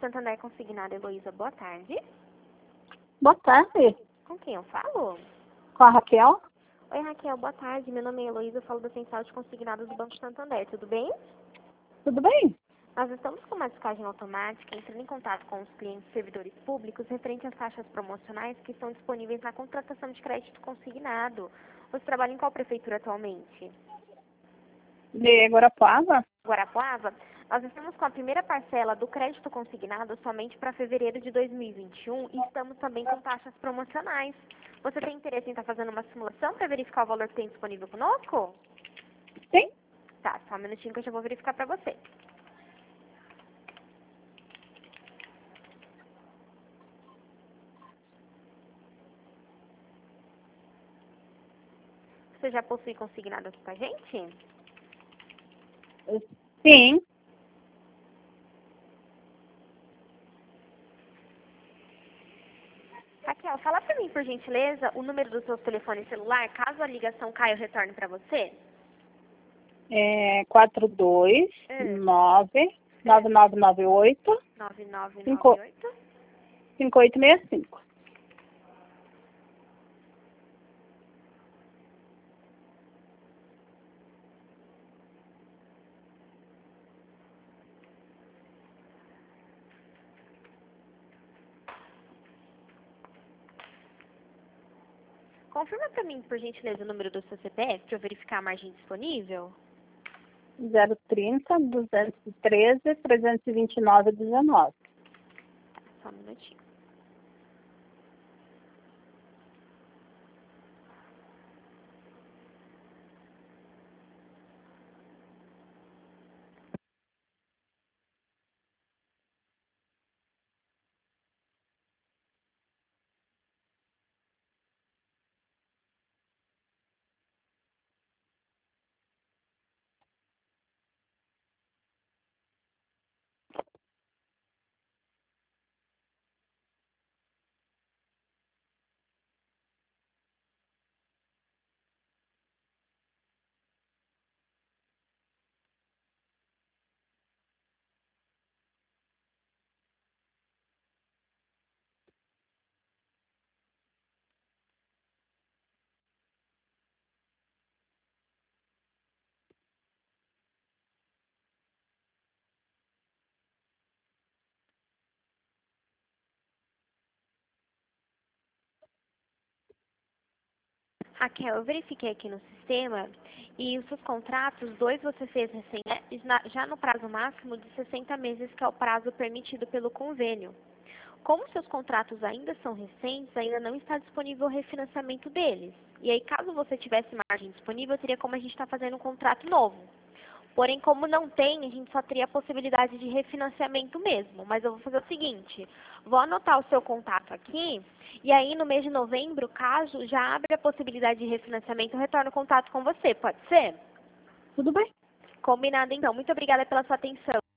Santander Consignado, Heloísa, boa tarde. Boa tarde. Com quem eu falo? Com a Raquel? Oi, Raquel, boa tarde. Meu nome é Heloísa, eu falo da Central de Consignados do Banco Santander, tudo bem? Tudo bem? Nós estamos com uma descagem automática entrando em contato com os clientes servidores públicos referente às taxas promocionais que estão disponíveis na contratação de crédito consignado. Você trabalha em qual prefeitura atualmente? De Guarapuava? Guarapuava? Nós estamos com a primeira parcela do crédito consignado somente para fevereiro de 2021 e estamos também com taxas promocionais. Você tem interesse em estar fazendo uma simulação para verificar o valor que tem disponível conosco? Sim. Tá, só um minutinho que eu já vou verificar para você. Você já possui consignado aqui com a gente? Sim. Raquel, fala para mim, por gentileza, o número do seu telefone celular, caso a ligação caia, eu retorne para você. É 429-9998 9998. 5865. Confirma para mim, por gentileza, o número do seu CPF para eu verificar a margem disponível. 030-213-329-19. Tá, só um minutinho. Raquel, eu verifiquei aqui no sistema e os seus contratos, dois você fez recém, já no prazo máximo de 60 meses, que é o prazo permitido pelo convênio. Como seus contratos ainda são recentes, ainda não está disponível o refinanciamento deles. E aí, caso você tivesse margem disponível, teria como a gente estar fazendo um contrato novo. Porém, como não tem, a gente só teria a possibilidade de refinanciamento mesmo. Mas eu vou fazer o seguinte, vou anotar o seu contato aqui, e aí no mês de novembro, caso já abre a possibilidade de refinanciamento, eu retorno o contato com você, pode ser? Tudo bem. Combinado então. Muito obrigada pela sua atenção.